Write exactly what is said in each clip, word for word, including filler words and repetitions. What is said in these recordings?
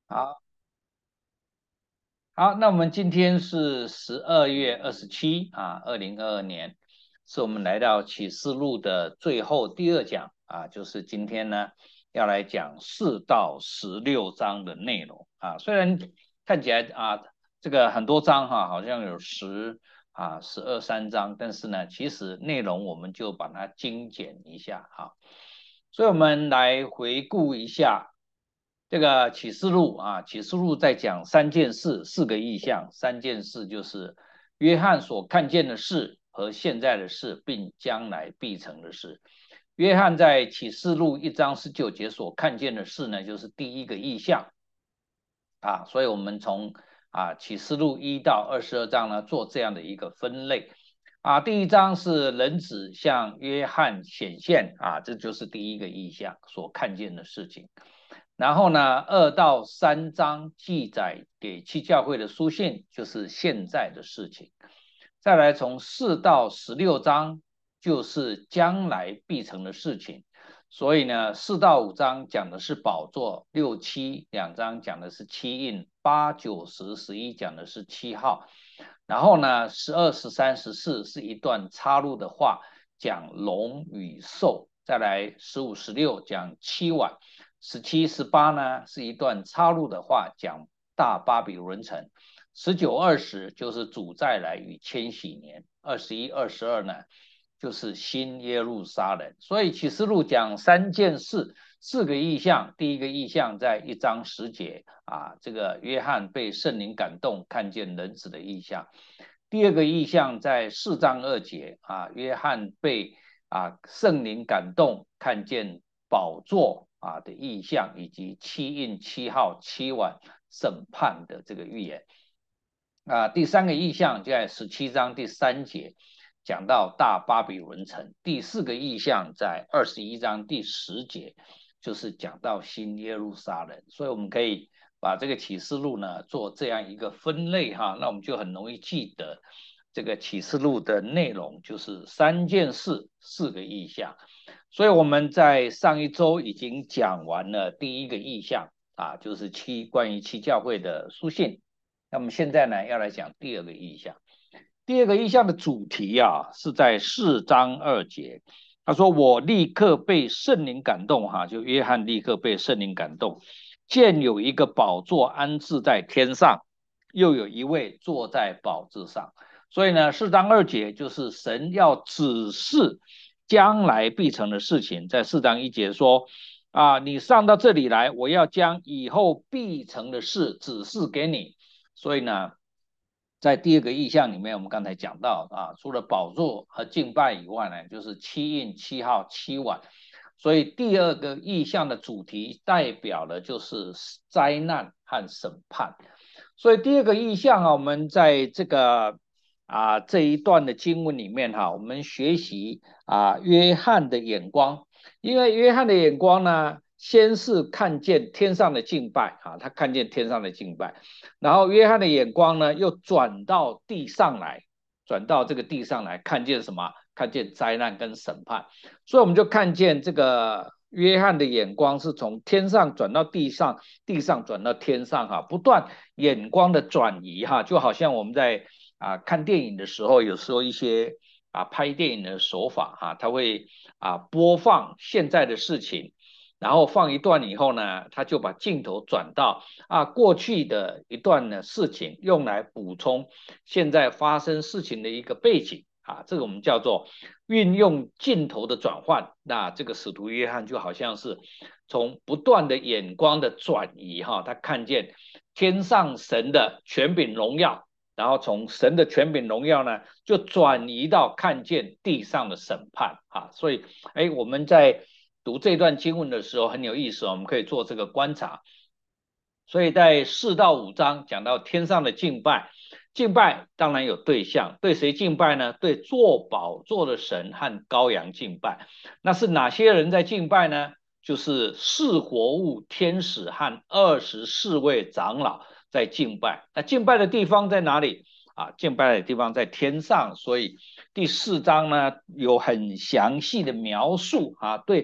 好，好，那我们今天是十二月二十七啊，二零二二年，是我们来到启示录的最后第二讲啊，就是今天呢要来讲四到十六章的内容啊。虽然看起来啊这个很多章哈、啊，好像有十啊十二三章，但是呢，其实内容我们就把它精简一下哈、所以我们来回顾一下这个启示录啊，启示录在讲三件事，四个意象。三件事就是约翰所看见的事和现在的事，并将来必成的事。约翰在启示录一章十九节所看见的事呢，就是第一个意象啊。所以我们从啊启示录一到二十二章呢，做这样的一个分类。啊，第一章是人子向约翰显现啊，这就是第一个意象所看见的事情。然后呢，二到三章记载给七教会的书信，就是现在的事情。再来从四到十六章，就是将来必成的事情。所以呢，四到五章讲的是宝座，六七两章讲的是七印，八九十十一讲的是七号。然后呢，十二、十三、十四是一段插入的话，讲龙与兽。再来十五、十六讲七碗。十七、十八呢是一段插入的话，讲大巴比伦城。十九、二十就是主再来与千禧年。二十一、二十二呢就是新耶路撒冷。所以启示录讲三件事，四个意象。第一个意象在一章十节啊，这个约翰被圣灵感动，看见人子的意象。第二个意象在四章二节啊，约翰被啊圣灵感动，看见宝座啊的意象，以及七印、七号、七碗审判的这个预言。啊，第三个意象就在十七章第三节，讲到大巴比伦城。第四个意象在二十一章第十节，就是讲到新耶路撒冷。所以我们可以把这个启示录呢做这样一个分类哈，那我们就很容易记得这个启示录的内容就是三件事，四个意象。所以我们在上一周已经讲完了第一个意象啊，就是七关于七教会的书信。那么现在呢，要来讲第二个意象。第二个意象的主题啊，是在四章二节。他说：“我立刻被圣灵感动，哈，就约翰立刻被圣灵感动，见有一个宝座安置在天上，又有一位坐在宝座上。”所以呢，四章二节就是神要指示将来必成的事情。在四章一节说：“啊，你上到这里来，我要将以后必成的事指示给你。”所以呢，在第二个意象里面，我们刚才讲到啊，除了宝座和敬拜以外呢，就是七印、七号、七碗。所以第二个意象的主题代表的就是灾难和审判。所以第二个意象啊，我们在这个啊这一段的经文里面哈、啊，我们学习啊约翰的眼光，因为约翰的眼光呢，先是看见天上的敬拜啊，他看见天上的敬拜。然后约翰的眼光呢，又转到地上来，转到这个地上来，看见什么？看见灾难跟审判。所以我们就看见这个约翰的眼光是从天上转到地上，地上转到天上哈，不断眼光的转移哈，就好像我们在啊看电影的时候，有时候一些啊拍电影的手法哈，他会啊播放现在的事情。然后放一段以后呢，他就把镜头转到啊过去的一段的事情，用来补充现在发生事情的一个背景啊，这个我们叫做运用镜头的转换。那这个使徒约翰就好像是从不断的眼光的转移哈，他看见天上神的权柄荣耀，然后从神的权柄荣耀呢，就转移到看见地上的审判啊。所以，哎，我们在读这段经文的时候很有意思，我们可以做这个观察。所以在四到五章讲到天上的敬拜，敬拜当然有对象，对谁敬拜呢？对坐宝座的神和羔羊敬拜。那是哪些人在敬拜呢？就是四活物、天使和二十四位长老在敬拜。那敬拜的地方在哪里？啊，敬拜的地方在天上。所以第四章呢有很详细的描述啊，对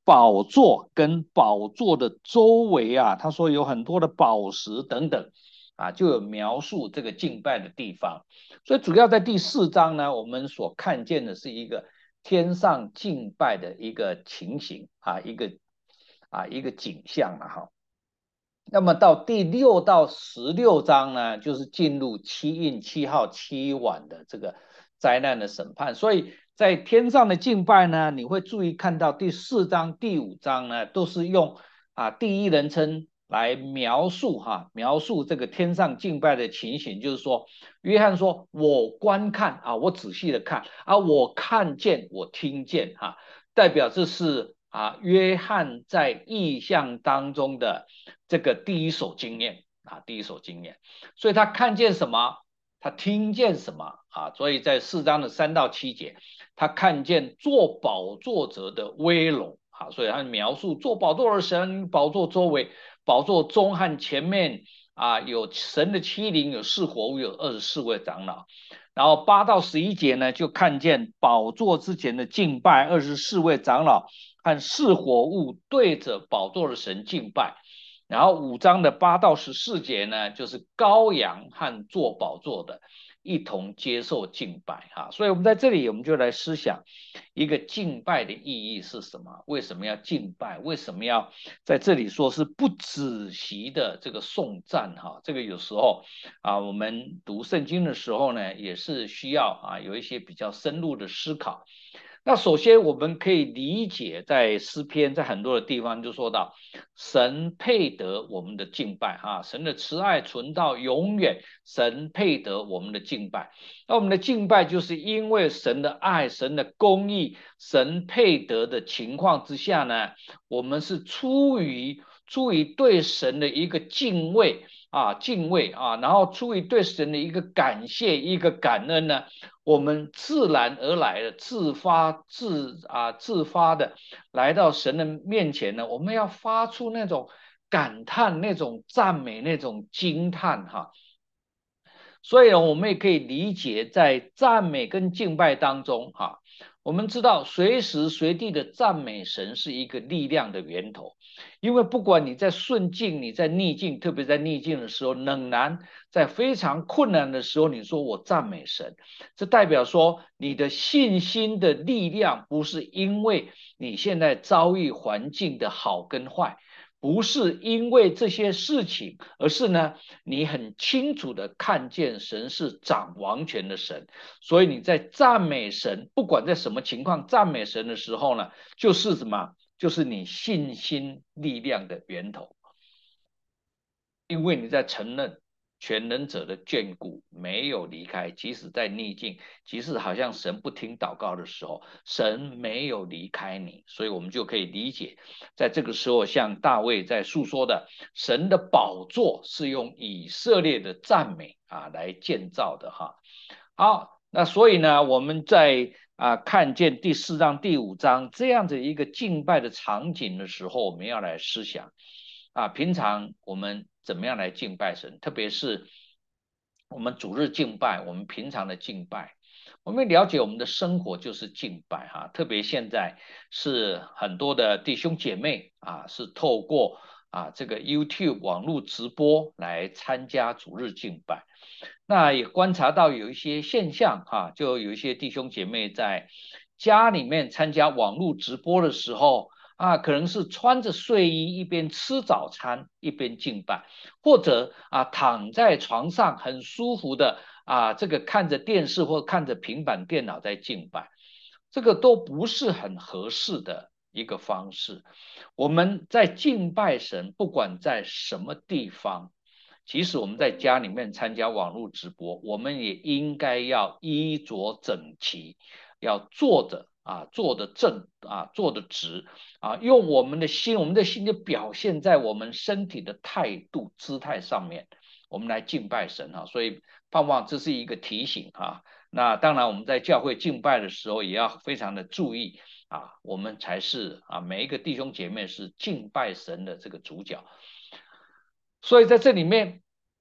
宝座跟宝座的周围啊，他说有很多的宝石等等啊，就有描述这个敬拜的地方。所以主要在第四章呢，我们所看见的是一个天上敬拜的一个情形啊，一个啊一个景象了哈。那么到第六到十六章呢，就是进入七印七号七晚的这个灾难的审判。所以在天上的敬拜呢，你会注意看到第四章、第五章呢，都是用啊第一人称来描述哈，描述这个天上敬拜的情形。就是说，约翰说：“我观看啊，我仔细的看啊，我看见，我听见哈。”代表这是啊，约翰在意象当中的这个第一手经验啊，第一手经验，所以他看见什么，他听见什么啊，所以在四章的三到七节，他看见坐宝座者的威荣啊，所以他描述坐宝座的神，宝座周围，宝座中和前面啊有神的七灵，有四活物，有二十四位长老。然后八到十一节呢，就看见宝座之前的敬拜，二十四位长老和四活物对着宝座的神敬拜。然后五章的八到十四节呢，就是羔羊和坐宝座的一同接受敬拜哈。所以我们在这里我们就来思想一个敬拜的意义是什么？为什么要敬拜？为什么要在这里说是不止息的这个颂赞哈？这个有时候啊，我们读圣经的时候呢，也是需要啊有一些比较深入的思考。那首先我们可以理解，在诗篇在很多的地方就说到，神配得我们的敬拜啊，神的慈爱存到永远，神配得我们的敬拜。那我们的敬拜就是因为神的爱、神的公义、神配得的情况之下呢，我们是出于出于对神的一个敬畏啊，敬畏啊，然后出于对神的一个感谢、一个感恩呢。我们自然而然的、自发自啊自发的来到神的面前呢，我们要发出那种感叹、那种赞美、那种惊叹哈。所以呢，我们也可以理解，在赞美跟敬拜当中哈，我们知道随时随地的赞美神是一个力量的源头。因为不管你在顺境，你在逆境，特别在逆境的时候，冷难，在非常困难的时候，你说我赞美神，这代表说你的信心的力量不是因为你现在遭遇环境的好跟坏，不是因为这些事情，而是呢，你很清楚的看见神是掌王权的神，所以你在赞美神，不管在什么情况赞美神的时候呢，就是什么？就是你信心力量的源头，因为你在承认全能者的眷顾没有离开，即使在逆境，即使好像神不听祷告的时候，神没有离开你，所以我们就可以理解，在这个时候，像大卫在诉说的，神的宝座是用以色列的赞美啊来建造的哈。好，那所以呢，我们在啊看见第四章、第五章这样的一个敬拜的场景的时候，我们要来思想啊，平常我们怎么样来敬拜神，特别是我们主日敬拜，我们平常的敬拜，我们了解我们的生活就是敬拜哈，特别现在是很多的弟兄姐妹啊，是透过啊这个 YouTube 网络直播来参加主日敬拜。那也观察到有一些现象哈，就有一些弟兄姐妹在家里面参加网络直播的时候啊，可能是穿着睡衣一边吃早餐一边敬拜，或者啊躺在床上很舒服的啊这个看着电视或看着平板电脑在敬拜，这个都不是很合适的一个方式。我们在敬拜神，不管在什么地方。即使我们在家里面参加网络直播，我们也应该要衣着整齐，要坐着啊，坐得正啊，坐得直啊，用我们的心，我们的心就表现在我们身体的态度、姿态上面，我们来敬拜神啊。所以盼望这是一个提醒啊。那当然我们在教会敬拜的时候，也要非常的注意啊，我们才是啊每一个弟兄姐妹是敬拜神的这个主角。所以在这里面，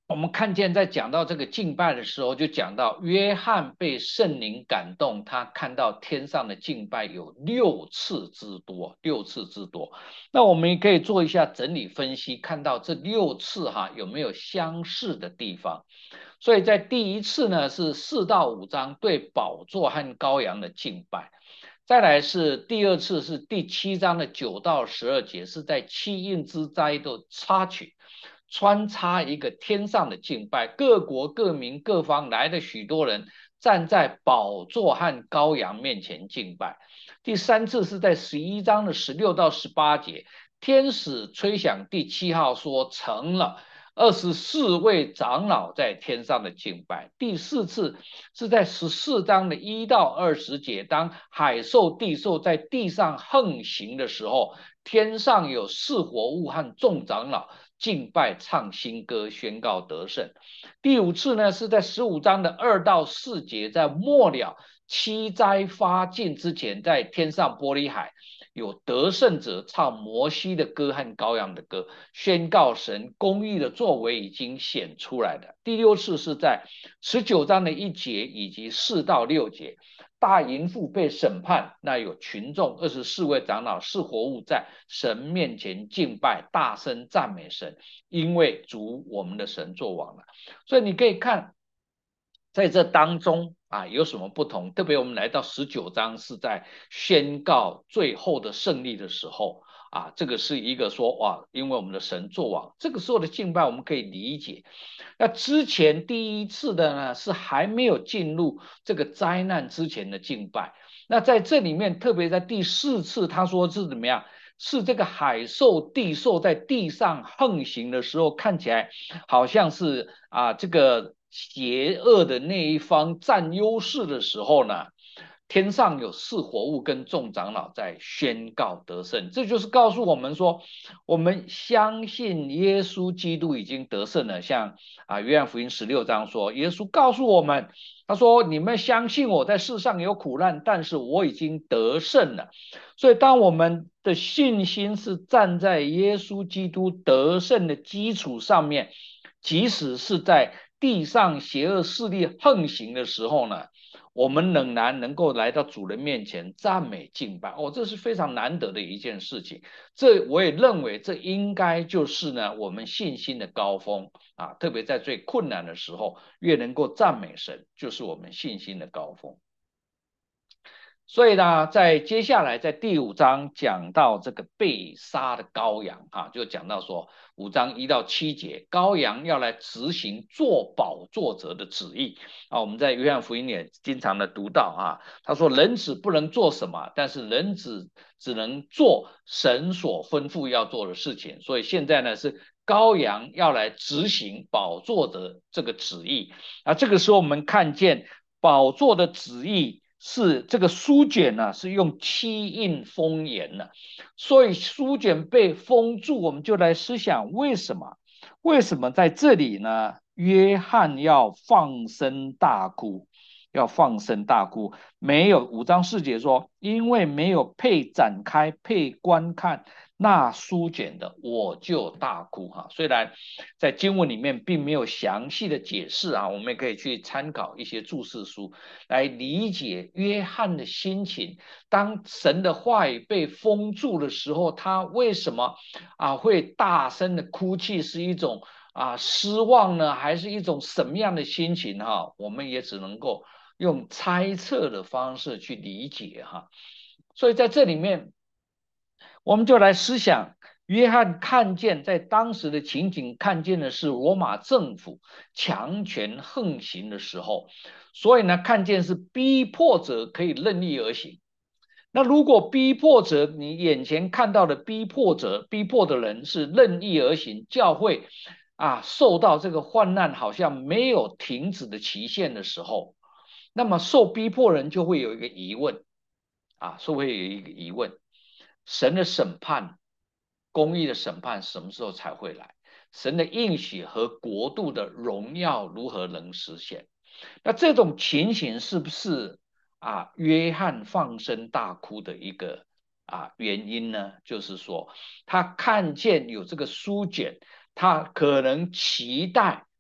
我们看见在讲到这个敬拜的时候，就讲到约翰被圣灵感动，他看到天上的敬拜有六次之多，六次之多。那我们也可以做一下整理分析，看到这六次哈有没有相似的地方。所以在第一次呢是四到五章对宝座和羔羊的敬拜，再来是第二次是第七章的九到十二节，是在七印之灾的插曲。穿插一个天上的敬拜，各国各民各方来的许多人站在宝座和羔羊面前敬拜。第三次是在十一章的十六到十八节，天使吹响第七号说成了。二十四位长老在天上的敬拜。第四次是在十四章的一到二十节，当海兽地兽在地上横行的时候，天上有四活物和众长老敬拜唱新歌，宣告得胜。第五次呢是在十五章的二到四节，在末了七灾发尽之前，在天上玻璃海有得胜者唱摩西的歌和羔羊的歌，宣告神公义的作为已经显出来了。第六次是在十九章的一节以及四到六节，大淫妇被审判，那有群众二十四位长老是活物在神面前敬拜，大声赞美神，因为主我们的神作王了。所以你可以看在这当中啊有什么不同？特别我们来到十九章是在宣告最后的胜利的时候啊，这个是一个说哇，因为我们的神作王，这个时候的敬拜我们可以理解。那之前第一次的呢是还没有进入这个灾难之前的敬拜。那在这里面，特别在第四次，他说是怎么样？是这个海兽、地兽在地上横行的时候，看起来好像是啊这个邪恶的那一方占优势的时候呢，天上有四活物跟众长老在宣告得胜。这就是告诉我们说，我们相信耶稣基督已经得胜了。像啊约翰福音十六章说，耶稣告诉我们，他说你们相信我在世上有苦难，但是我已经得胜了。所以当我们的信心是站在耶稣基督得胜的基础上面，即使是在地上邪恶势力横行的时候呢，我们仍然能够来到主人面前赞美敬拜。哦，这是非常难得的一件事情。这我也认为这应该就是呢我们信心的高峰啊，特别在最困难的时候，越能够赞美神，就是我们信心的高峰。所以呢，在接下来在第五章讲到这个被杀的羔羊啊，就讲到说五章一到七节，羔羊要来执行做宝座者的旨意啊。我们在约翰福音也经常的读到啊，他说人子不能做什么，但是人子只能做神所吩咐要做的事情。所以现在呢是羔羊要来执行宝座的这个旨意啊。这个时候我们看见宝座的旨意。是这个书卷呢、啊，是用七印封严的，所以书卷被封住，我们就来思想为什么？为什么在这里呢？约翰要放声大哭，要放声大哭。没有五章四节说，因为没有配展开、配观看那书卷的，我就大哭哈。虽然在经文里面并没有详细的解释啊，我们也可以去参考一些注释书来理解约翰的心情。当神的话语被封住的时候，他为什么啊会大声的哭泣？是一种啊失望呢，还是一种什么样的心情哈？我们也只能够用猜测的方式去理解哈。所以在这里面。我们就来思想，约翰看见在当时的情景，看见的是罗马政府强权横行的时候，所以呢，看见是逼迫者可以任意而行。那如果逼迫者，你眼前看到的逼迫者、逼迫的人是任意而行，教会啊受到这个患难好像没有停止的期限的时候，那么受逼迫人就会有一个疑问啊，是会有一个疑问。神的审判，公义的审判什么时候才会来？神的应许和国度的荣耀如何能实现？那这种情形是不是啊约翰放声大哭的一个啊原因呢？就是说他看见有这个书卷，他可能期待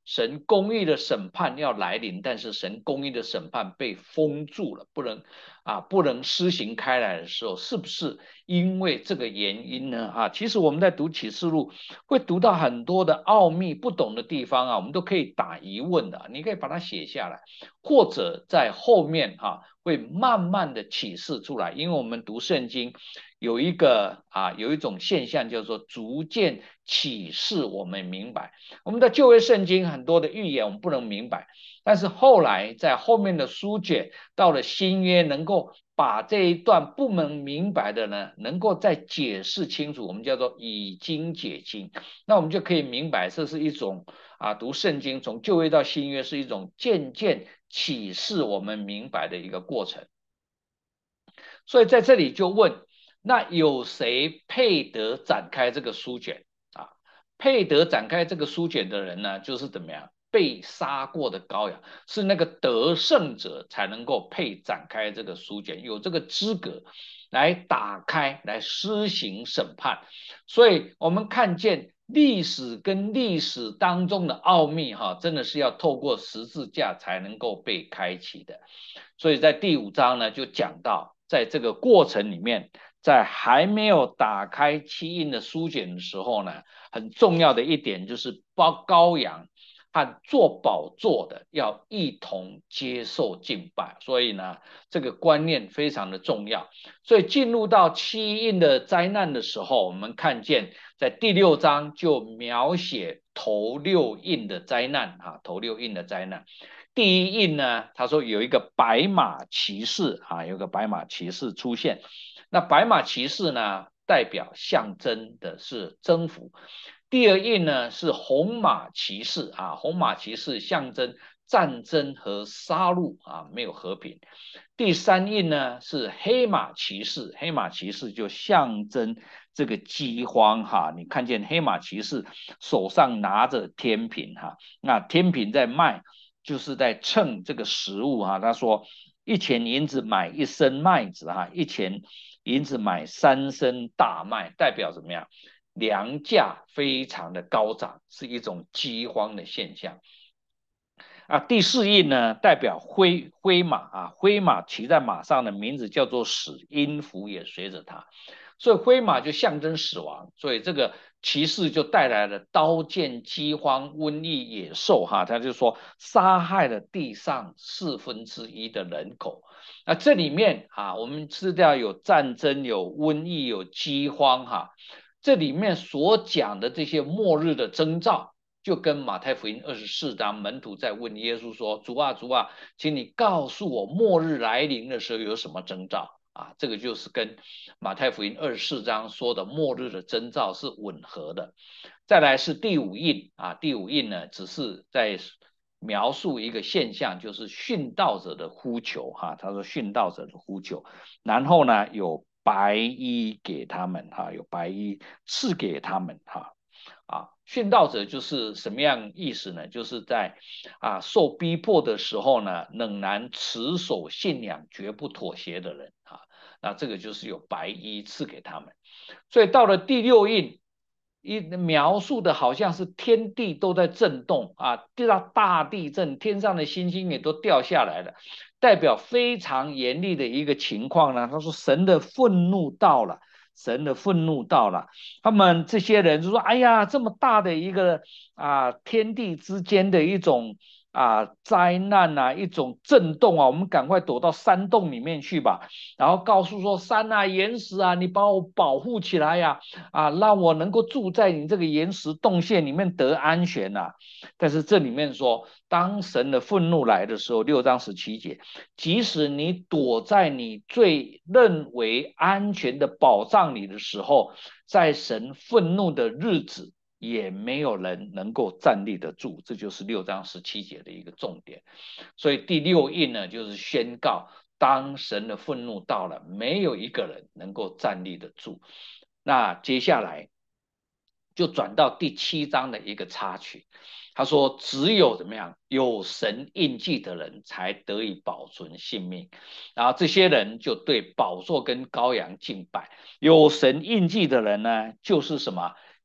神公义的审判要来临，但是神公义的审判被封住了，不能啊不能施行开来的时候，是不是因为这个原因呢？啊，其实我们在读启示录会读到很多的奥秘，不懂的地方啊，我们都可以打疑问的，你可以把它写下来，或者在后面哈、啊、会慢慢的启示出来，因为我们读圣经有一个啊有一种现象叫做逐渐启示我们明白。我们的旧约圣经很多的预言我们不能明白，但是后来在后面的书卷到了新约，能够把这一段不能明白的呢，能够再解释清楚，我们叫做以经解经。那我们就可以明白，这是一种啊读圣经从旧约到新约是一种渐渐启示我们明白的一个过程。所以在这里就问，那有谁配得展开这个书卷啊？配得展开这个书卷的人呢，就是怎么样？被杀过的羔羊，是那个得胜者才能够配展开这个书卷，有这个资格来打开，来施行审判。所以我们看见历史跟历史当中的奥秘，哈，真的是要透过十字架才能够被开启的。所以在第五章呢，就讲到，在这个过程里面，在还没有打开七印的书卷的时候呢，很重要的一点就是包羔羊和做宝座的要一同接受敬拜，所以呢，这个观念非常的重要。所以进入到七印的灾难的时候，我们看见在第六章就描写头六印的灾难啊，头六印的灾难。第一印呢，他说有一个白马骑士啊，有个白马骑士出现。那白马骑士呢，代表象征的是征服。第二印呢是红马骑士啊，红马骑士象征战争和杀戮啊，没有和平。第三印呢是黑马骑士，黑马骑士就象征这个饥荒哈。你看见黑马骑士手上拿着天平哈，那天平在卖，就是在称这个食物哈。他说一钱银子买一升麦子哈，一钱银子买三升大麦，代表怎么样？粮价非常的高涨，是一种饥荒的现象。啊，第四印呢，代表灰灰马啊，灰马骑在马上的名字叫做死，音符也随着它，所以灰马就象征死亡，所以这个骑士就带来了刀剑、饥荒、瘟疫、野兽哈，他就说杀害了地上四分之一的人口。那这里面啊，我们知道有战争、有瘟疫、有饥荒哈，这里面所讲的这些末日的征兆。就跟马太福音二十四章门徒在问耶稣说：“主啊，主啊，请你告诉我，末日来临的时候有什么征兆？”啊，这个就是跟马太福音二十四章说的末日的征兆是吻合的。再来是第五印啊，第五印呢，只是在描述一个现象，就是殉道者的呼求哈。他说殉道者的呼求，然后呢有白衣给他们哈，有白衣赐给他们哈。啊，殉道者就是什么样意思呢？就是在啊受逼迫的时候呢，仍然持守信仰、绝不妥协的人啊。那这个就是有白衣赐给他们。所以到了第六印，一描述的好像是天地都在震动啊，地大大地震，天上的星星也都掉下来了，代表非常严厉的一个情况呢。他说神的愤怒到了。神的愤怒到了，他们这些人就说：“哎呀，这么大的一个啊天地之间的一种啊灾难啊，一种震动啊，我们赶快躲到山洞里面去吧。”然后告诉说：“山啊，岩石啊，你把我保护起来呀、啊，啊，让我能够住在你这个岩石洞穴里面得安全呐、啊。”但是这里面说，当神的愤怒来的时候，六章十七节，即使你躲在你最认为安全的宝藏里的时候，在神愤怒的日子，也没有人能够站立得住。这就是六章十七节的一个重点。所以第六印呢，就是宣告，当神的愤怒到了，没有一个人能够站立得住。那接下来就转到第七章的一个插曲。他说：“只有怎么样有神印记的人才得以保存性命。”然后这些人就对宝座跟羔羊敬拜。有神印记的人呢，就是什么？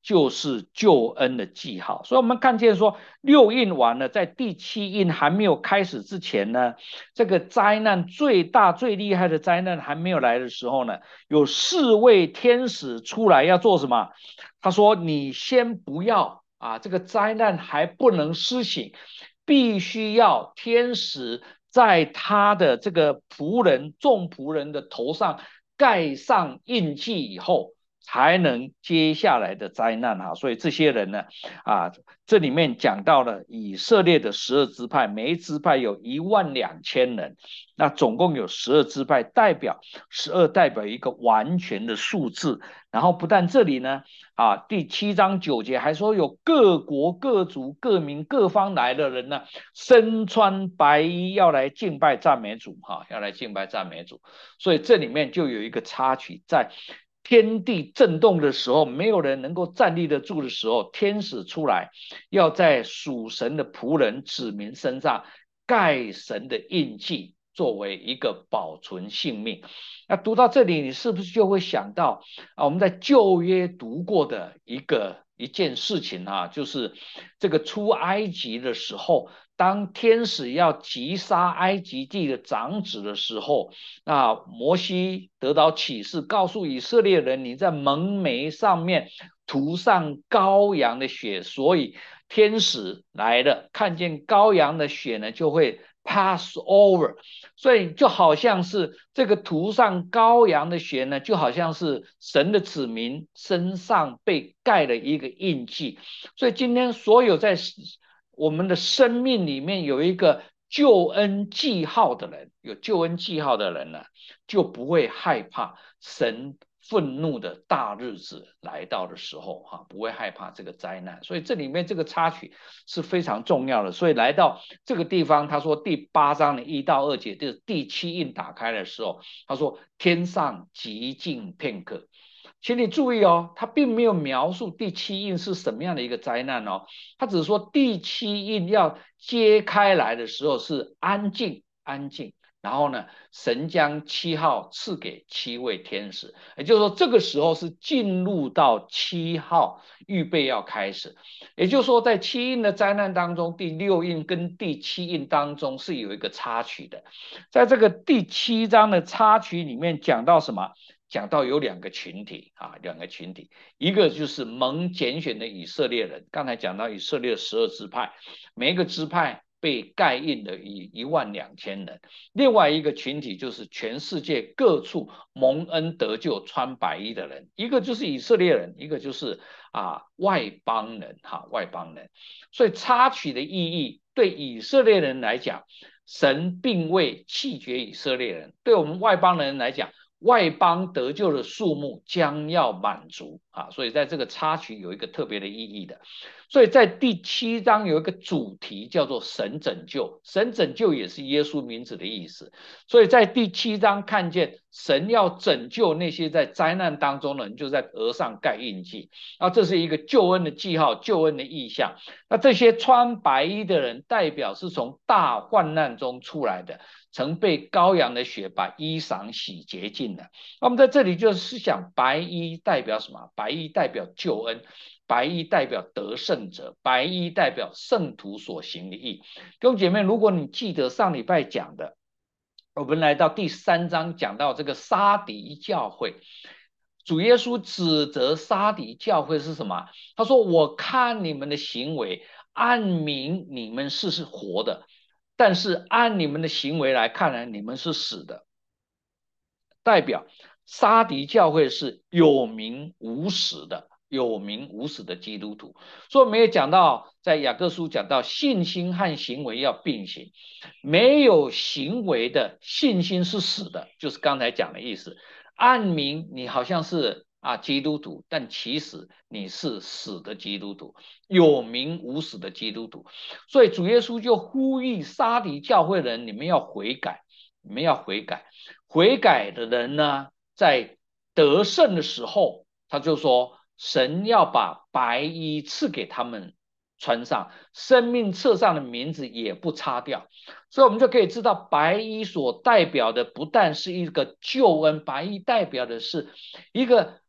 就是救恩的记号。所以我们看见说，六印完了，在第七印还没有开始之前呢，这个灾难最大最厉害的灾难还没有来的时候呢，有四位天使出来要做什么？他说：你先不要啊，这个灾难还不能施行，必须要天使在他的这个仆人众仆人的头上盖上印记以后，才能接下来的灾难哈。所以这些人呢，啊，这里面讲到了以色列的十二支派，每一支派有一万两千人，那总共有十二支派，代表十二代表一个完全的数字。然后不但这里呢，啊，第七章九节还说有各国各族各民各方来的人呢，身穿白衣要来敬拜赞美主哈，要来敬拜赞美主。所以这里面就有一个插曲，在天地震动的时候，没有人能够站立得住的时候，天使出来，要在属神的仆人子民身上盖神的印记，作为一个保存性命。那读到这里，你是不是就会想到啊，我们在旧约读过的一个一件事情啊，就是这个出埃及的时候，当天使要击杀埃及地的长子的时候，那摩西得到启示，告诉以色列人，你在门楣上面涂上羔羊的血，所以天使来了，看见羔羊的血呢，就会 pass over， 所以就好像是这个涂上羔羊的血呢，就好像是神的子民身上被盖了一个印记。所以今天所有在我们的生命里面有一个救恩记号的人，有救恩记号的人呢，就不会害怕神愤怒的大日子来到的时候哈，不会害怕这个灾难。所以这里面这个插曲是非常重要的。所以来到这个地方，他说第八章的一到二节，就是第七印打开的时候，他说天上寂静片刻。请你注意哦，他并没有描述第七印是什么样的一个灾难哦，他只是说第七印要揭开来的时候是安静，安静。然后呢，神将七号赐给七位天使，也就是说，这个时候是进入到七号预备要开始。也就是说，在七印的灾难当中，第六印跟第七印当中是有一个插曲的。在这个第七章的插曲里面讲到什么？讲到有两个群体啊，两个群体，一个就是蒙拣选的以色列人，刚才讲到以色列十二支派，每一个支派被盖印的一一万两千人，另外一个群体就是全世界各处蒙恩得救穿白衣的人，一个就是以色列人，一个就是啊外邦人哈，外邦人。所以插曲的意义对以色列人来讲，神并未弃绝以色列人；对我们外邦人来讲，外邦得救的数目将要满足啊，所以在这个插曲有一个特别的意义的。所以在第七章有一个主题叫做神拯救，神拯救也是耶稣名字的意思。所以在第七章看见神要拯救那些在灾难当中的人，就在额上盖印记，啊，这是一个救恩的记号，救恩的意象。那这些穿白衣的人代表是从大患难中出来的，曾被羔羊的血把衣裳洗洁净了。那么在这里就是想，白衣代表什么？白衣代表救恩，白衣代表得胜者，白衣代表圣徒所行的义。弟兄姐妹，如果你记得上礼拜讲的，我们来到第三章讲到这个撒狄教会，主耶稣指责撒狄教会是什么？他说：我看你们的行为，按名你们是是活的，但是按你们的行为来看来，你们是死的。代表撒狄教会是有名无实的，有名无实的基督徒。所以我们也讲到，在雅各书讲到信心和行为要并行，没有行为的信心是死的，就是刚才讲的意思。按名你好像是啊基督徒，但其实你是死的基督徒，有名无实的基督徒。所以主耶稣就呼吁撒狄教会人，你们要悔改，你们要悔改。悔改的人呢，在得胜的时候，他就说神要把白衣赐给他们穿上，生命册上的名字也不擦掉。所以我们就可以知道，白衣所代表的不但是一个救恩，白衣代表的是一个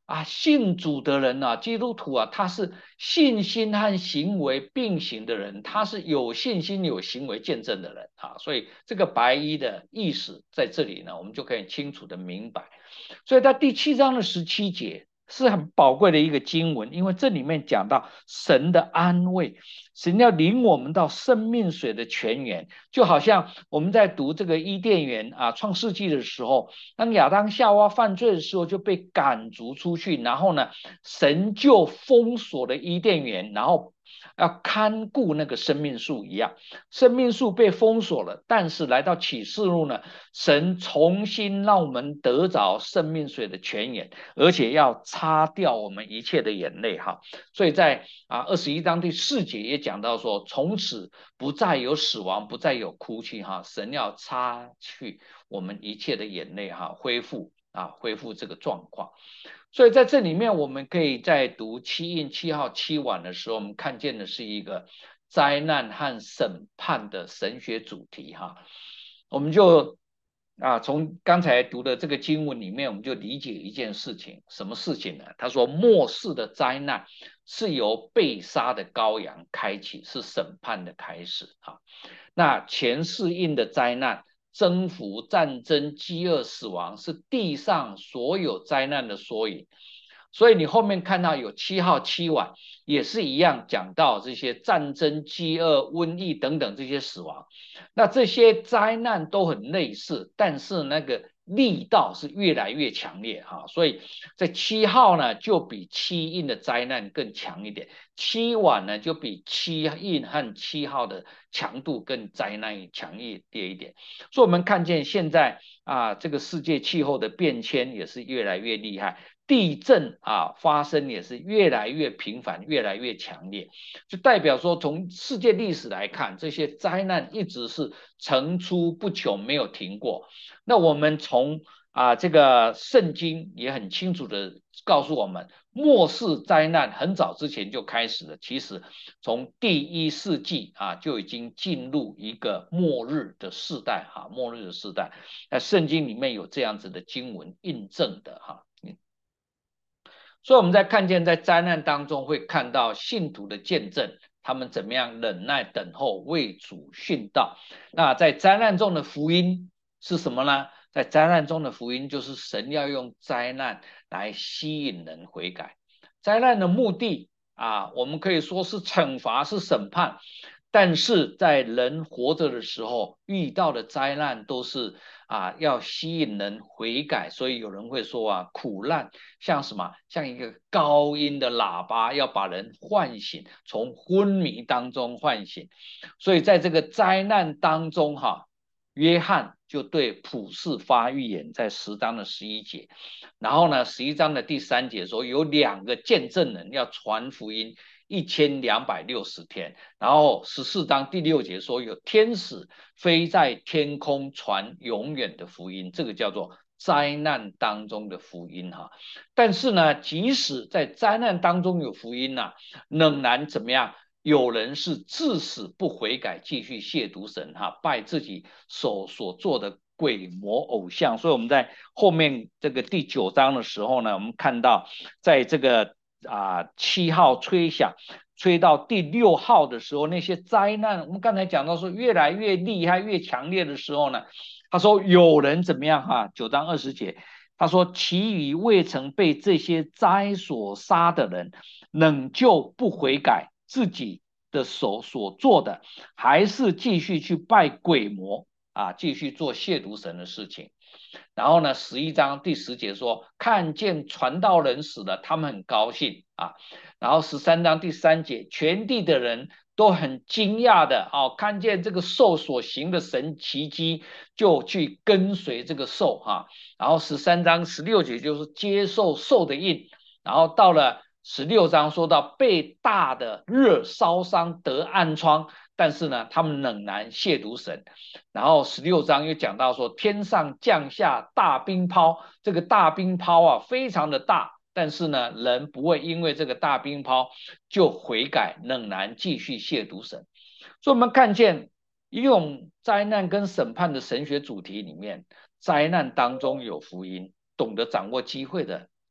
啊，信主的人啊，基督徒啊，他是信心和行为并行的人，他是有信心有行为见证的人啊，所以这个白衣的意思在这里呢，我们就可以清楚的明白。所以在第七章的十七节是很宝贵的一个经文，因为这里面讲到神的安慰，神要领我们到生命水的泉源，就好像我们在读这个伊甸园啊创世纪的时候，当亚当夏娃犯罪的时候就被赶逐出去，然后呢，神就封锁了伊甸园，然后要看顾那个生命树一样，生命树被封锁了，但是来到启示录呢，神重新让我们得着生命水的泉源，而且要擦掉我们一切的眼泪哈。所以在啊二十一章第四节也讲到说，从此不再有死亡，不再有哭泣哈，神要擦去我们一切的眼泪哈，恢复啊恢复这个状况。所以在这里面，我们可以在读七印七号七晚的时候，我们看见的是一个灾难和审判的神学主题哈。我们就啊从刚才读的这个经文里面，我们就理解一件事情，什么事情呢？他说末世的灾难是由被杀的羔羊开启，是审判的开始啊。那前世印的灾难。征服、战争、饥饿、死亡是地上所有灾难的缩影，所以你后面看到有七号七晚，也是一样讲到这些战争、饥饿、瘟疫等等这些死亡。那这些灾难都很类似，但是那个力道是越来越强烈哈，所以在七号呢就比七印的灾难更强一点，七晚呢就比七印和七号的强度更灾难强烈一点。所以我们看见现在啊，这个世界气候的变迁也是越来越厉害。地震啊发生也是越来越频繁，越来越强烈，就代表说从世界历史来看，这些灾难一直是层出不穷，没有停过。那我们从啊这个圣经也很清楚的告诉我们，末世灾难很早之前就开始了，其实从第一世纪啊就已经进入一个末日的世代哈，末日的世代。那圣经里面有这样子的经文印证的哈。所以我们在看见在灾难当中会看到信徒的见证，他们怎么样忍耐等候为主殉道。那在灾难中的福音是什么呢？在灾难中的福音就是神要用灾难来吸引人悔改。灾难的目的啊，我们可以说是惩罚，是审判。但是在人活着的时候遇到的灾难都是啊要吸引人悔改，所以有人会说啊苦难像什么？像一个高音的喇叭，要把人唤醒，从昏迷当中唤醒。所以在这个灾难当中哈，约翰就对普世发预言，在十章的十一节，然后呢十一章的第三节说有两个见证人要传福音。一千两百六十天，然后十四章第六节说有天使飞在天空传永远的福音，这个叫做灾难当中的福音哈。但是呢，即使在灾难当中有福音啊，仍然怎么样？有人是至死不悔改，继续亵渎神哈，拜自己手所做的鬼魔偶像。所以我们在后面这个第九章的时候呢，我们看到在这个啊七号吹响，吹到第六号的时候，那些灾难，我们刚才讲到说越来越厉害、越强烈的时候呢，他说有人怎么样哈？九章二十节，他说其余未曾被这些灾所杀的人，仍旧不悔改，自己的手所做的，还是继续去拜鬼魔啊，继续做亵渎神的事情。然后呢，十一章第十节说，看见传道人死了，他们很高兴啊。然后十三章第三节，全地的人都很惊讶的哦，看见这个兽所行的神奇迹，就去跟随这个兽哈。然后十三章十六节就是接受兽的印，然后到了十六章说到被大的热烧伤得暗疮。但是呢，他们仍然亵渎神。然后十六章又讲到说，天上降下大冰雹，这个大冰雹啊非常的大，但是呢，人不会因为这个大冰雹就悔改，仍然继续亵渎神。所以我们看见一种灾难跟审判的神学主题里面，灾难当中有福音，懂得掌握机会的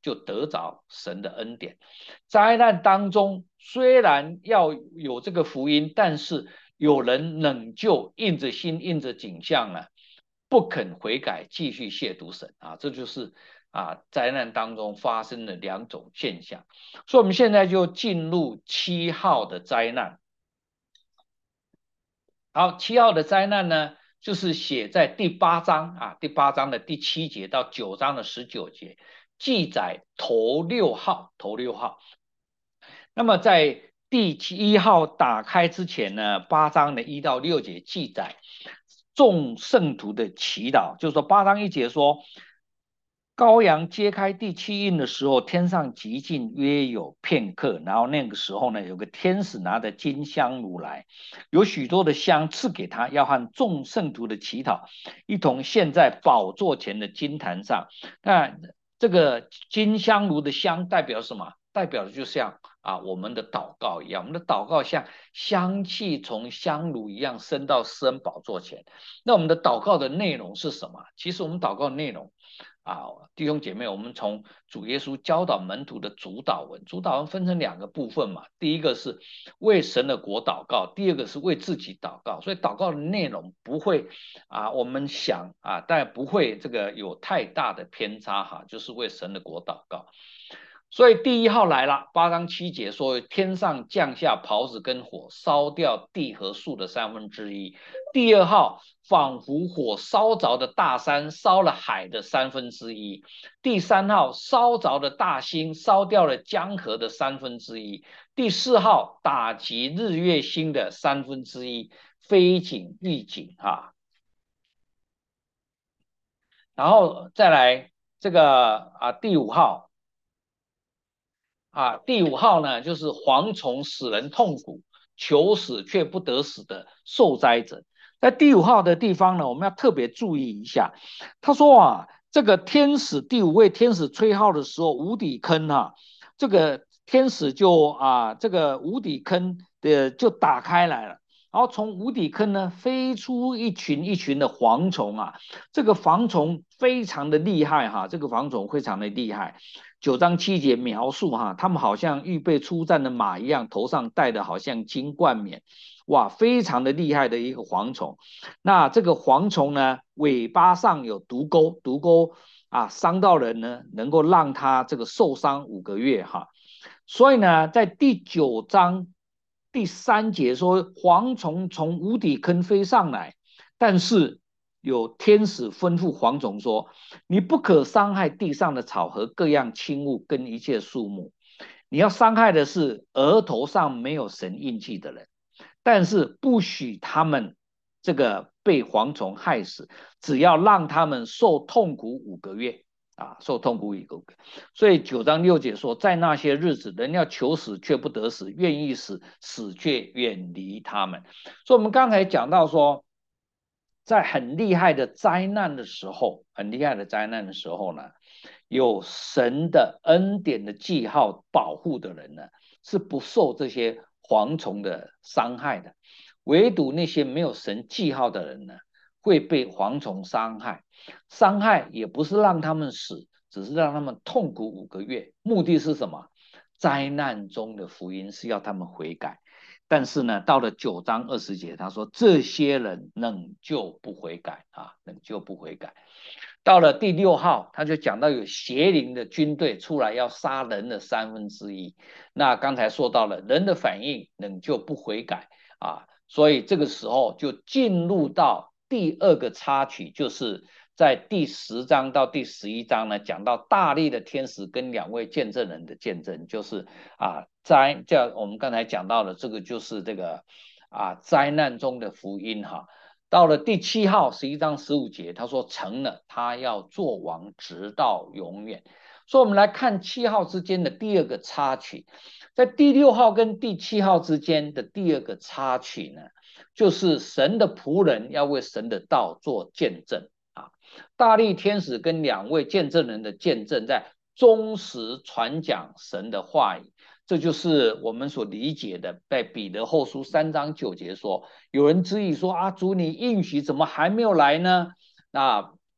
就得着神的恩典。灾难当中虽然要有这个福音，但是有人仍旧硬着心硬着颈项呢，不肯悔改，继续亵渎神啊，这就是啊灾难当中发生的两种现象。所以我们现在就进入七号的灾难。好，七号的灾难呢，就是写在第八章啊，第八章的第七节到九章的十九节，记载头六号，头六号。那么在第一号打开之前呢，八章的一到六节记载众圣徒的祈祷，就是说八章一节说，羔羊揭开第七印的时候，天上寂静约有片刻，然后那个时候呢，有个天使拿着金香炉来，有许多的香赐给他，要和众圣徒的祈祷一同献在宝座前的金坛上。那这个金香炉的香代表什么？代表的就像啊我们的祷告一样，我们的祷告像香气从香炉一样升到施恩宝座前。那我们的祷告的内容是什么？其实我们祷告的内容啊，弟兄姐妹，我们从主耶稣教导门徒的主祷文，主祷文分成两个部分嘛，第一个是为神的国祷告，第二个是为自己祷告。所以祷告的内容不会啊，我们想啊，但不会这个有太大的偏差哈，就是为神的国祷告。所以第一号来了，八章七节说，天上降下袍子跟火，烧掉地和树的三分之一。第二号仿佛火烧着的大山，烧了海的三分之一。第三号烧着的大星，烧掉了江河的三分之一。第四号打击日月星的三分之一，非景预警啊。然后再来这个啊，第五号。啊，第五号呢，就是蝗虫使人痛苦，求死却不得死的受灾者。在第五号的地方呢，我们要特别注意一下。他说啊，这个天使第五位天使吹号的时候，无底坑哈、啊，这个天使就啊，这个无底坑的就打开来了。然后从无底坑呢飞出一群一群的蝗虫啊，这个蝗虫非常的厉害哈，这个蝗虫非常的厉害。九章七节描述哈，他们好像预备出战的马一样，头上戴的好像金冠冕，哇，非常的厉害的一个蝗虫。那这个蝗虫呢，尾巴上有毒钩，毒钩啊伤到人呢，能够让他这个受伤五个月哈。所以呢，在第九章第三节说，蝗虫从无底坑飞上来，但是有天使吩咐蝗虫说：“你不可伤害地上的草和各样轻物跟一切树木，你要伤害的是额头上没有神印记的人，但是不许他们这个被蝗虫害死，只要让他们受痛苦五个月。”啊，受痛苦五个月。所以九章六节说，在那些日子，人要求死却不得死，愿意死，死却远离他们。所以我们刚才讲到说，在很厉害的灾难的时候，很厉害的灾难的时候呢，有神的恩典的记号保护的人呢，是不受这些蝗虫的伤害的。唯独那些没有神记号的人呢，会被蝗虫伤害。伤害也不是让他们死，只是让他们痛苦五个月。目的是什么？灾难中的福音是要他们悔改。但是呢，到了九章二十节，他说这些人仍旧不悔改啊，仍旧不悔改。到了第六号，他就讲到有邪灵的军队出来要杀人的三分之一。那刚才说到了人的反应仍旧不悔改啊，所以这个时候就进入到第二个插曲，就是在第十章到第十一章呢，讲到大力的天使跟两位见证人的见证，就是啊灾，叫我们刚才讲到的这个就是这个啊灾难中的福音哈。到了第七号十一章十五节，他说成了，他要做王直到永远。所以我们来看七号之间的第二个插曲，在第六号跟第七号之间的第二个插曲呢，就是神的仆人要为神的道做见证啊。大力天使跟两位见证人的见证，在忠实传讲神的话语。这就是我们所理解的，在彼得后书三章九节说，有人质疑说啊，主你应许怎么还没有来呢？那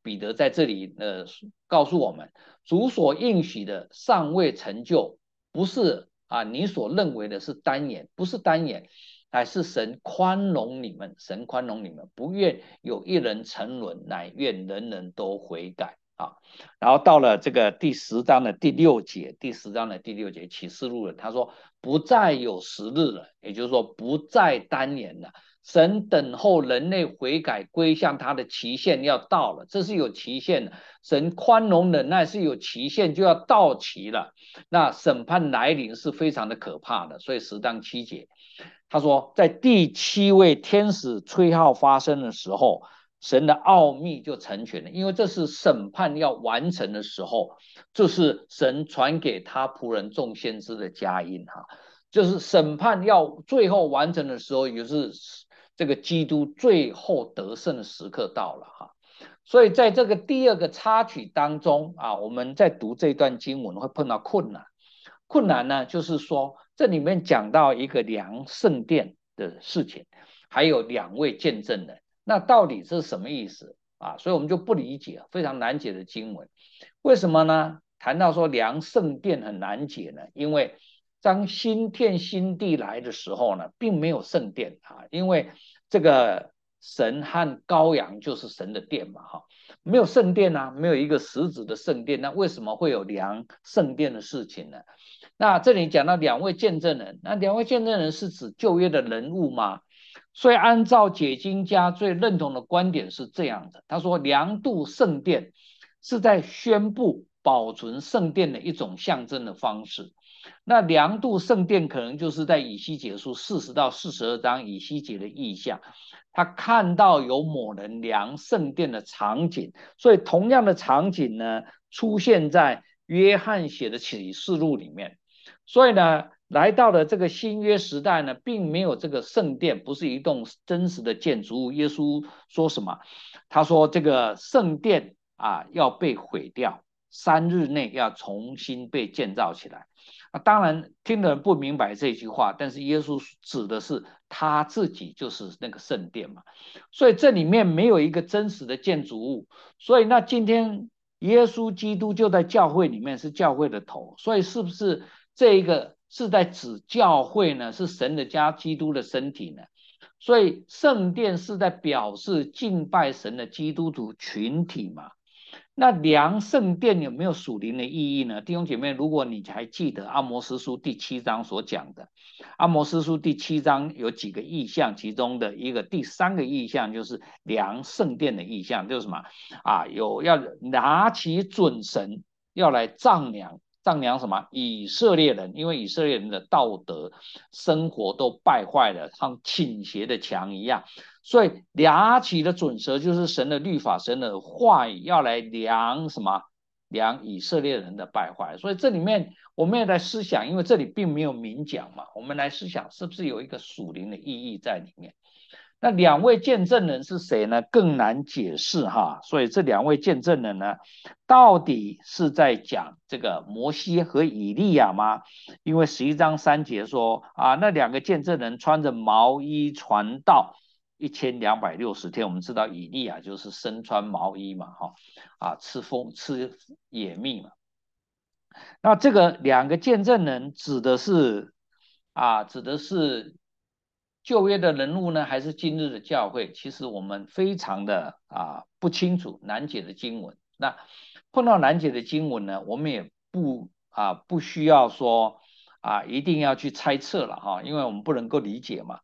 彼得在这里呃告诉我们，主所应许的尚未成就，不是啊你所认为的是单眼，不是单眼，乃是神宽容你们，神宽容你们，不愿有一人沉沦，乃愿人人都悔改啊。然后到了这个第十章的第六节，第十章的第六节启示录了，他说不再有时日了，也就是说不再单眼了。神等候人类悔改归向他的期限要到了，这是有期限的。神宽容忍耐是有期限，就要到期了。那审判来临是非常的可怕的，所以十章七节，他说，在第七位天使吹号发生的时候，神的奥秘就成全了，因为这是审判要完成的时候，就是神传给他仆人众先知的佳音哈，就是审判要最后完成的时候，也就是这个基督最后得胜的时刻到了哈。所以在这个第二个插曲当中啊，我们在读这段经文会碰到困难。困难呢，就是说这里面讲到一个量圣殿的事情，还有两位见证人，那到底是什么意思啊？所以我们就不理解，非常难解的经文。为什么呢？谈到说量圣殿很难解呢？因为当新天新地来的时候呢，并没有圣殿啊，因为这个神和羔羊就是神的殿嘛，哈，没有圣殿啊，没有一个实质的圣殿，那为什么会有量圣殿的事情呢？那这里讲到两位见证人，那两位见证人是指旧约的人物吗？所以按照解经家最认同的观点是这样的，他说量度圣殿是在宣布保存圣殿的一种象征的方式。那量度圣殿可能就是在以西结书四十到四十二章以西结的意象，他看到有某人量圣殿的场景，所以同样的场景呢出现在约翰写的启示录里面。所以呢，来到了这个新约时代呢，并没有这个圣殿，不是一栋真实的建筑物。耶稣说什么？他说这个圣殿啊要被毁掉，三日内要重新被建造起来。啊，当然听的人不明白这句话，但是耶稣指的是他自己就是那个圣殿嘛，所以这里面没有一个真实的建筑物。所以那今天耶稣基督就在教会里面，是教会的头，所以是不是这一个是在指教会呢？是神的家，基督的身体呢？所以圣殿是在表示敬拜神的基督徒群体嘛。那量圣殿有没有属灵的意义呢？弟兄姐妹，如果你还记得阿摩司书第七章所讲的，阿摩司书第七章有几个意象，其中的一个第三个意象就是量圣殿的意象，就是什么啊？有要拿起准绳要来丈量。丈量什么？以色列人，因为以色列人的道德生活都败坏了，像倾斜的墙一样，所以量起的准则就是神的律法，神的话语要来量什么？量以色列人的败坏。所以这里面我们也来思想，因为这里并没有明讲嘛，我们来思想是不是有一个属灵的意义在里面。那两位见证人是谁呢？更难解释哈。所以这两位见证人呢，到底是在讲这个摩西和以利亚吗？因为十一章三节说啊，那两个见证人穿着毛衣传道一千两百六十天。我们知道以利亚就是身穿毛衣嘛，哈啊，吃风吃野蜜嘛。那这个两个见证人指的是啊，指的是旧约的人物呢，还是今日的教会？其实我们非常的啊不清楚，难解的经文。那碰到难解的经文呢，我们也不啊不需要说啊一定要去猜测了哈，因为我们不能够理解嘛。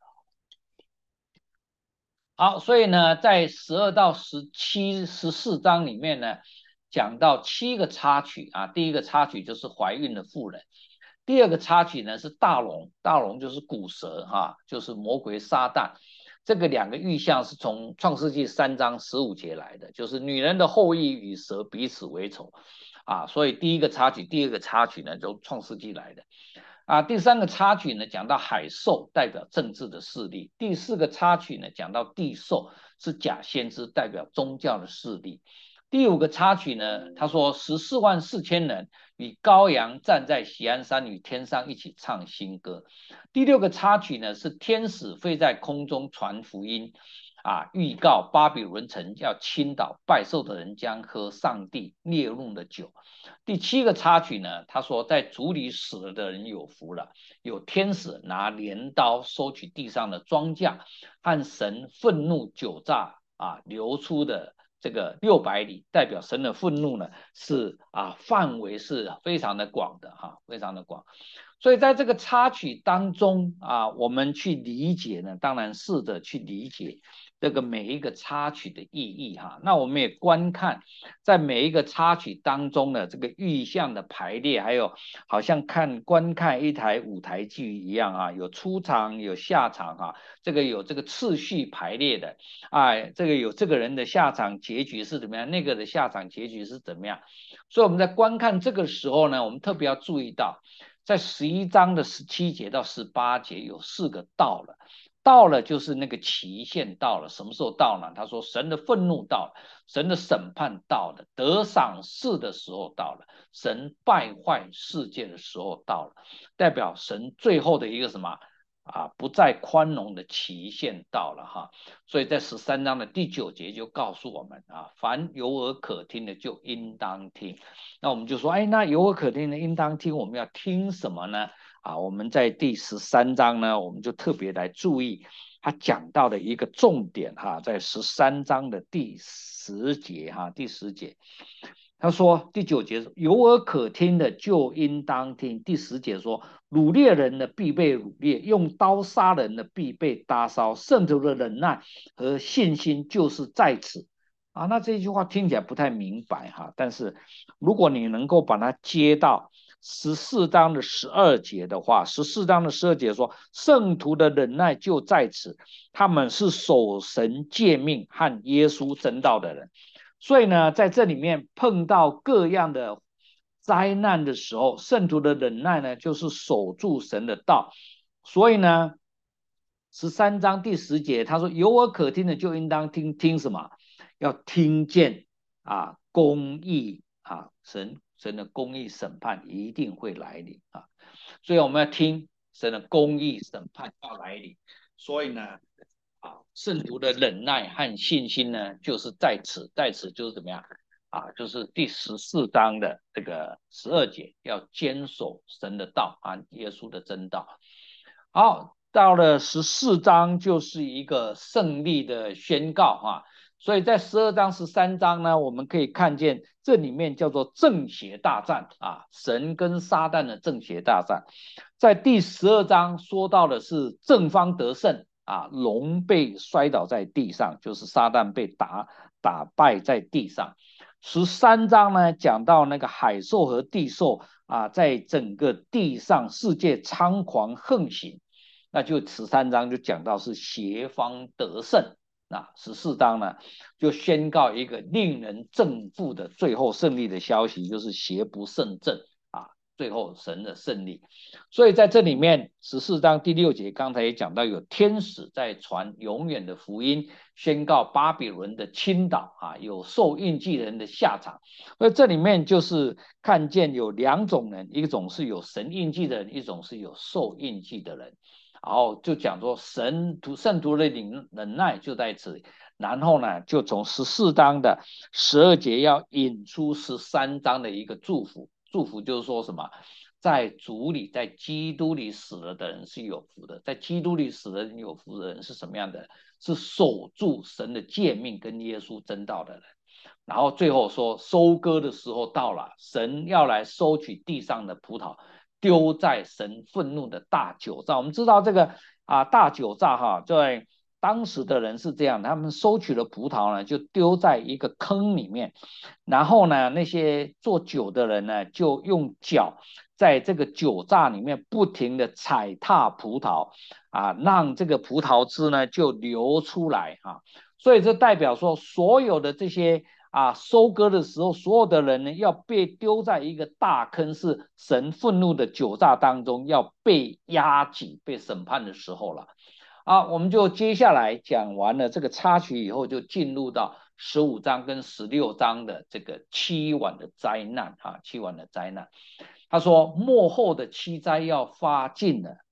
好，所以呢，在十二到十七、十四章里面呢，讲到七个插曲啊。第一个插曲就是怀孕的妇人，第二个插曲呢是大龙，大龙就是古蛇哈、啊，就是魔鬼撒旦。这个两个预象是从创世纪三章十五节来的，就是女人的后裔与蛇彼此为仇啊。所以第一个插曲，第二个插曲呢，就创世纪来的。啊，第三个插曲呢，讲到海兽代表政治的势力；第四个插曲呢，讲到地兽是假先知代表宗教的势力；第五个插曲呢，他说十四万四千人与羔羊站在锡安山与天上一起唱新歌；第六个插曲呢，是天使飞在空中传福音。 啊，预告巴比伦城要倾倒，拜寿的人将喝上帝烈怒的酒。第七个插曲呢，他说在主里死了的人有福了，有天使拿镰刀收取地上的庄稼，和神愤怒酒榨啊流出的这个六百里，代表神的愤怒呢是啊范围是非常的广的哈、啊，非常的广。所以在这个插曲当中啊，我们去理解呢，当然试着去理解这个每一个插曲的意义哈。那我们也观看在每一个插曲当中的这个意象的排列，还有好像看观看一台舞台剧一样啊，有出场有下场啊，这个有这个次序排列的，哎，这个有这个人的下场结局是怎么样，那个的下场结局是怎么样。所以我们在观看这个时候呢，我们特别要注意到。在十一章的十七节到十八节有四个到了，到了就是那个期限到了，什么时候到呢？他说神的愤怒到了，神的审判到了，得赏赐的时候到了，神败坏世界的时候到了，代表神最后的一个什么啊，不再宽容的期限到了哈。所以在十三章的第九节就告诉我们啊，凡有耳可听的就应当听。那我们就说，哎，那有耳可听的应当听，我们要听什么呢？啊，我们在第十三章呢，我们就特别来注意他讲到的一个重点哈，在十三章的第十节哈，第十节。他说第九节有耳可听的就应当听，第十节说掳掠人的必被掳掠，用刀杀人的必被刀杀，圣徒的忍耐和信心就是在此啊。那这句话听起来不太明白哈，但是如果你能够把它接到十四章的十二节的话，十四章的十二节说圣徒的忍耐就在此，他们是守神诫命和耶稣真道的人。所以呢，在这里面碰到各样的灾难的时候，圣徒的忍耐呢，就是守住神的道。所以呢，十三章第十节他说：“有耳可听的就应当听，听什么？要听见啊，公义啊，神神的公义审判一定会来临啊。所以我们要听神的公义审判要来临。所以呢。”啊，圣徒的忍耐和信心呢，就是在此，在此就是怎么样啊？就是第十四章的这个十二节，要坚守神的道啊，耶稣的真道。好，到了十四章就是一个胜利的宣告啊。所以在十二章、十三章呢，我们可以看见这里面叫做正邪大战啊，神跟撒旦的正邪大战。在第十二章说到的是正方得胜。啊，龙被摔倒在地上，就是撒旦被打打败在地上。十三章呢，讲到那个海兽和地兽啊，在整个地上世界猖狂横行，那就十三章就讲到是邪方得胜。那十四章呢，就宣告一个令人振奋的最后胜利的消息，就是邪不胜正。最后神的胜利。所以在这里面十四章第六节刚才也讲到有天使在传永远的福音，宣告巴比伦的倾倒啊，有受印记人的下场。所以这里面就是看见有两种人，一种是有神印记的人，一种是有受印记的人。然后就讲说神徒圣徒的忍耐就在此，然后呢就从十四章的十二节要引出十三章的一个祝福。祝福就是说什么，在主里，在基督里死了的人是有福的，在基督里死了人有福的人是什么样的？是守住神的诫命跟耶稣真道的人。然后最后说，收割的时候到了，神要来收取地上的葡萄，丢在神愤怒的大酒榨。我们知道这个啊，大酒榨哈，在当时的人是这样，他们收取了葡萄呢，就丢在一个坑里面，然后呢，那些做酒的人呢，就用脚在这个酒榨里面不停的踩踏葡萄啊，让这个葡萄汁呢就流出来啊。所以这代表说，所有的这些啊收割的时候，所有的人呢要被丢在一个大坑，是神愤怒的酒榨当中，要被压挤、被审判的时候了。啊，我们就接下来讲完了这个插曲以后，就进入到十五章跟十六章的这个七晚的灾难啊，七晚的灾难。他说末后的七灾要发尽了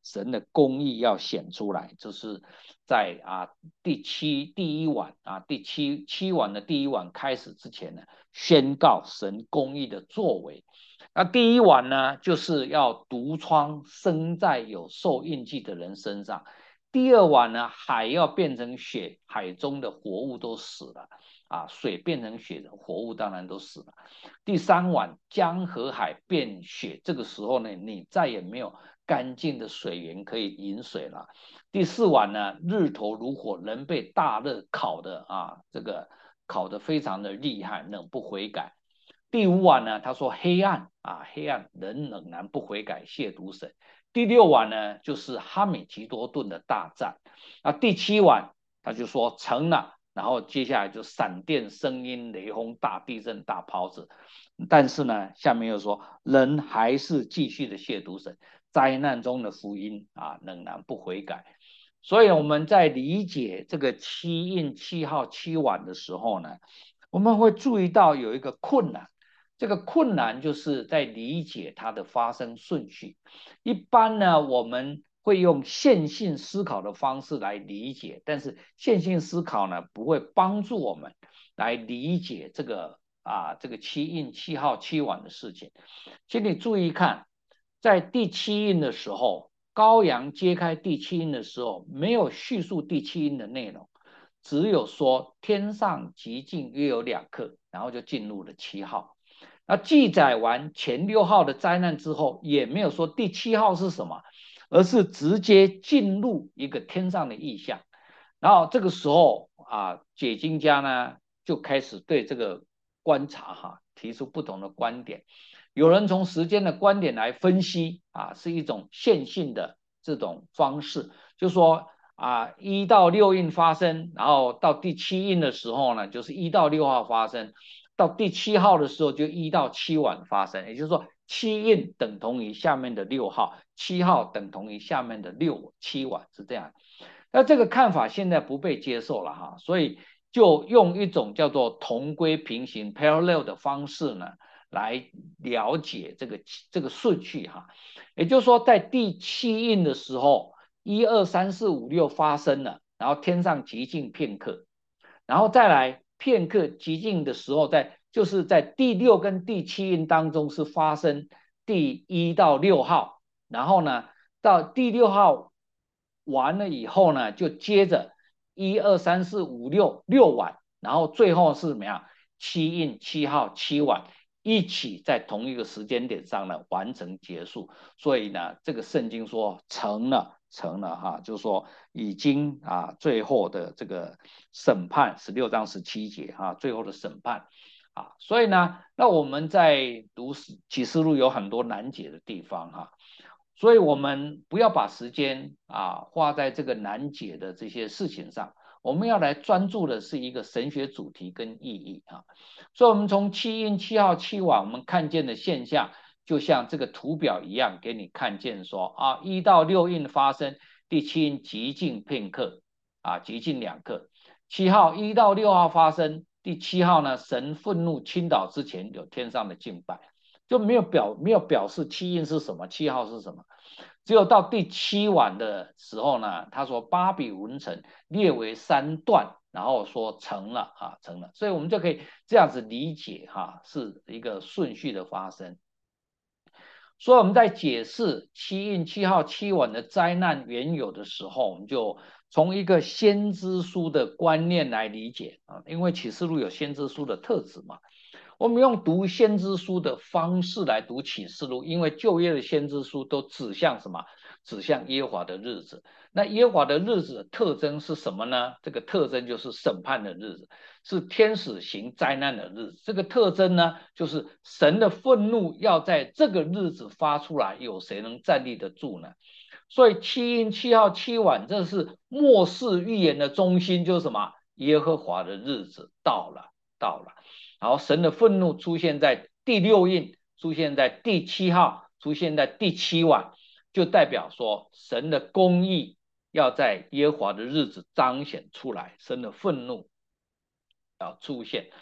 神的公义要显出来，就是在啊第七第一晚啊第七七晚的第一晚开始之前呢，宣告神公义的作为。那第一晚呢，就是要毒疮生在有受印记的人身上。第二晚呢，海要变成血，海中的活物都死了啊，水变成血的活物当然都死了。第三晚，江河海变血，这个时候呢，你再也没有干净的水源可以饮水了。第四晚呢，日头如火，人被大热烤的啊，这个烤得非常的厉害，冷不悔改。第五晚呢，他说黑暗啊，黑暗，人仍然不悔改，亵渎神。第六晚呢，就是哈米吉多顿的大战。啊，第七晚他就说成了，然后接下来就闪电、声音、雷轰、大地震、大雹子。但是呢，下面又说人还是继续的亵渎神，灾难中的福音啊，仍然不悔改。所以我们在理解这个七印七号七晚的时候呢，我们会注意到有一个困难。这个困难就是在理解它的发生顺序。一般呢，我们会用线性思考的方式来理解，但是线性思考呢，不会帮助我们来理解这个啊这个七印七号七晚的事情。请你注意看，在第七印的时候，羔羊揭开第七印的时候，没有叙述第七印的内容，只有说天上极静约有两刻，然后就进入了七号。那记载完前六号的灾难之后，也没有说第七号是什么，而是直接进入一个天上的意象。然后这个时候啊，解经家呢就开始对这个观察哈提出不同的观点。有人从时间的观点来分析啊，是一种线性的这种方式，就说啊一到六印发生，然后到第七印的时候呢，就是一到六号发生。到第七号的时候就一到七晚发生，也就是说七印等同于下面的六号，七号等同于下面的六七晚，是这样。那这个看法现在不被接受了哈，所以就用一种叫做同归平行 parallel 的方式呢，来了解这个这个顺序哈。也就是说，在第七印的时候，一二三四五六发生了，然后天上极静片刻，然后再来。片刻极静的时候在，在就是在第六跟第七印当中是发生第一到六号，然后呢，到第六号完了以后呢，就接着一二三四五六六晚，然后最后是怎么样？七印七号七晚一起在同一个时间点上呢完成结束。所以呢，这个圣经说成了。成了哈，就是说已经啊，最后的这个审判，十六章十七节哈，最后的审判啊，所以呢，那我们在读启示录有很多难解的地方哈，所以我们不要把时间啊花在这个难解的这些事情上，我们要来专注的是一个神学主题跟意义啊，所以我们从七印七号七晚我们看见的现象。就像这个图表一样，给你看见说啊，一到六印发生，第七印极静片刻，啊，极静两刻。七号一到六号发生，第七号呢，神愤怒倾倒之前有天上的敬拜，就没有表没有表示七印是什么，七号是什么。只有到第七晚的时候呢，他说巴比伦城列为三段，然后说成了啊，成了，所以我们就可以这样子理解哈，是一个顺序的发生。所以我们在解释七印七号七晚的灾难缘由的时候，我们就从一个先知书的观念来理解啊，因为启示录有先知书的特质嘛。我们用读先知书的方式来读启示录，因为旧约的先知书都指向什么？指向耶和华的日子。那耶和华的日子的特征是什么呢？这个特征就是审判的日子，是天使行灾难的日子。这个特征呢，就是神的愤怒要在这个日子发出来，有谁能站立得住呢？所以七印七号七晚，这是末世预言的中心，就是什么？耶和华的日子到了，到了。然后神的愤怒出现在第六印，出现在第七号，出现在第七晚，就代表说神的公义要在耶和华的日子彰显出来，神的愤怒要出现。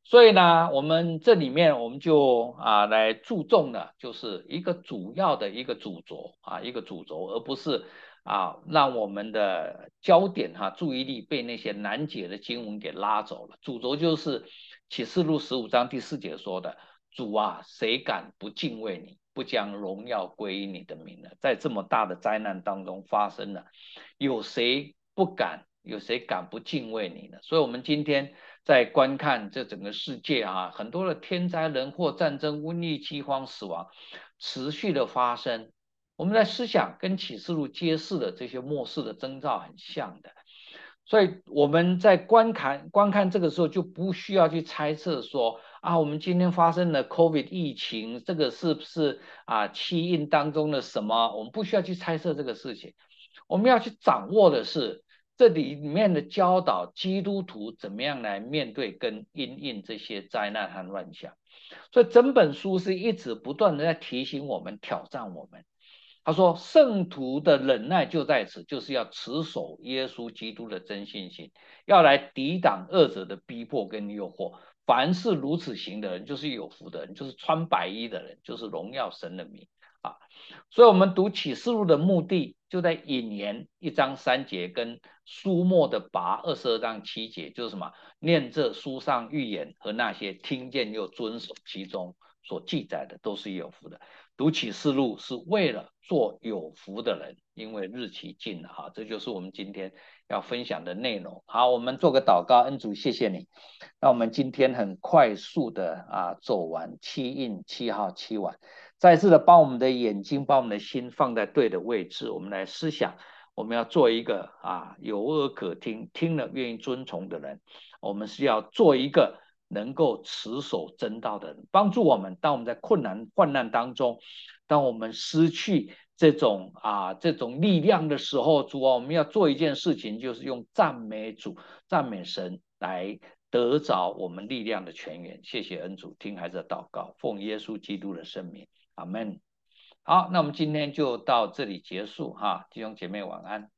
所以呢，我们这里面我们就啊来注重的就是一个主要的一个主轴啊，一个主轴，而不是啊让我们的焦点哈、注意力被那些难解的经文给拉走了。主轴就是启示录十五章第四节说的：主啊，谁敢不敬畏你，不将荣耀归于你的名呢？在这么大的灾难当中发生了，有谁不敢？有谁敢不敬畏你呢？所以，我们今天在观看这整个世界啊，很多的天灾人祸、战争、瘟疫、饥荒、死亡持续的发生。我们在思想跟启示录揭示的这些末世的征兆很像的，所以我们在观看观看这个时候就不需要去猜测说啊，我们今天发生了 COVID 疫情，这个是不是啊气印当中的什么？我们不需要去猜测这个事情，我们要去掌握的是这里面的教导，基督徒怎么样来面对跟因应这些灾难和乱象。所以整本书是一直不断的在提醒我们、挑战我们。他说：圣徒的忍耐就在此，就是要持守耶稣基督的真信心，要来抵挡恶者的逼迫跟诱惑。凡是如此行的人，就是有福的人，就是穿白衣的人，就是荣耀神的名啊。所以，我们读启示录的目的，就在引言一章三节跟书末的拔二十二章七节，就是什么？念这书上预言和那些听见又遵守其中所记载的，都是有福的。读启示录是为了做有福的人，因为日期近了哈，这就是我们今天要分享的内容。好，我们做个祷告，恩主，谢谢你。那我们今天很快速的啊走完七印七号七晚，再次的把我们的眼睛、把我们的心放在对的位置，我们来思想，我们要做一个啊有耳可听、听了愿意遵从的人。我们是要做一个能够持守真道的人，帮助我们。当我们在困难患难当中，当我们失去这种啊这种力量的时候，主啊，我们要做一件事情，就是用赞美主、赞美神来得着我们力量的泉源。谢谢恩主，听孩子的祷告，奉耶稣基督的圣名，阿门。好，那我们今天就到这里结束哈，弟兄姐妹晚安。